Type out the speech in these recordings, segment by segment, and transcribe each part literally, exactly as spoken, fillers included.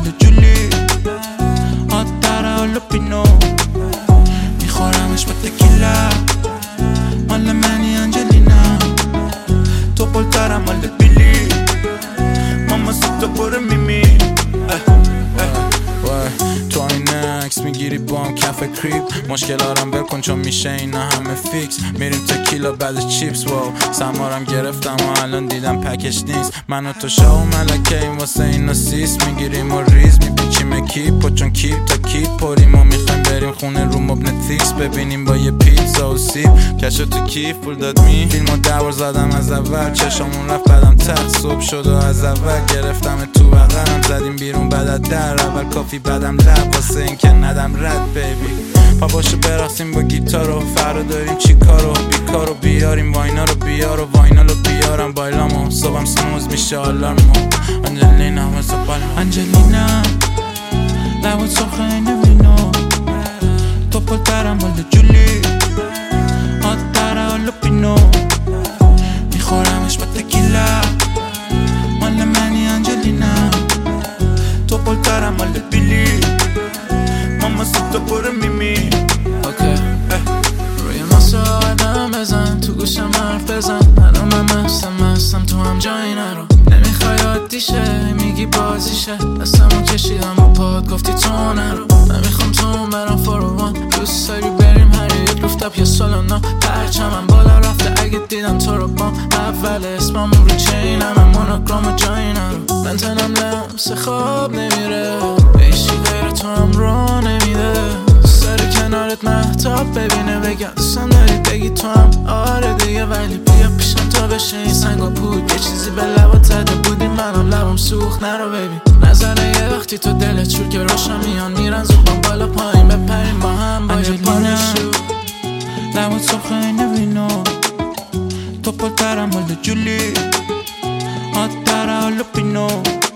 مال جولی آتره و لپینو میخورمش با تکیلا مال منی انجلینا تو پلترم مال بیلی ماما سوتا پر میمی تو این عکس میگیری با هم کف کریپ مشکلارم بکن چون میشه اینا همه فیکس میریم تکیلا بعد چیپس واو سمارم گرفتم و الان دیدم پکش نیست من و تو شاو ملکه این واسه اینا سیس میگیریم و ریز میپیچیم کیپ و چون کیپ تا کیپ پریم و میخوایم بریم خونه رو مبنتیکس ببینیم با یه پیتزا و سیب کشو تو کیف پول داد می فیلم و دور زدم از اول چشمون رفت بدم تخت صبح شد و از اول گرفتم تو بغلم زدیم بیرون بعد در اول کافی بعدم لب واسه این که ندم رد بیبی پا باشو برقصیم با گیتارو فردا داریم چی کارو بیکارو بیاریم واینا رو بیارو واینا رو بیارم بایلامو صبحم سموز میشه آلارمو انجلینا واسه بالم انجلینا لبت سرخه نوینو تو پلترم مال جولی آتره و لپینو میخورمش با تکیلا مال منی انجلینا تو پلترم مال بیلی ماما سوتا پر میمی اوکی روی ماسه آدم بزن تو گوشم حرف بزن الان من مستم مستم تو هم جایی نرو نمیخوای عادیشه میگی بازیشه دستمو کشیدم با پاد گفتی تو نرو نمیخوام تو برم فاروان دوست داری بریم هر یک روفتب یا سالونا پرچمم بالا رفته اگه دیدم تو رو بام اول اسمم رو چینم مونوگرام و جایی نرو من تنم لمس خواب نمیره بیشی غیر تو هم رو نمیده سر کنارت مهتاب ببینه بگم دوستم داری بگی تو هم آره دیگه ولی بیا پیشم تا بشه این سنگا پود یه چیزی به لبا تده بودی منم لبم سوخت نرو ببین نظره یه وقتی تو دلت شور که روشم میان میرن زوبان بالا پایین بپریم با هم با یه پانشو لبت سرخه نوینو تو پلترم مال جولی آتره و لپینو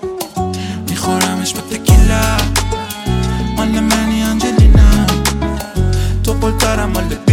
میخورمش با تکیلا مال منی انجلینا تو پلترم مال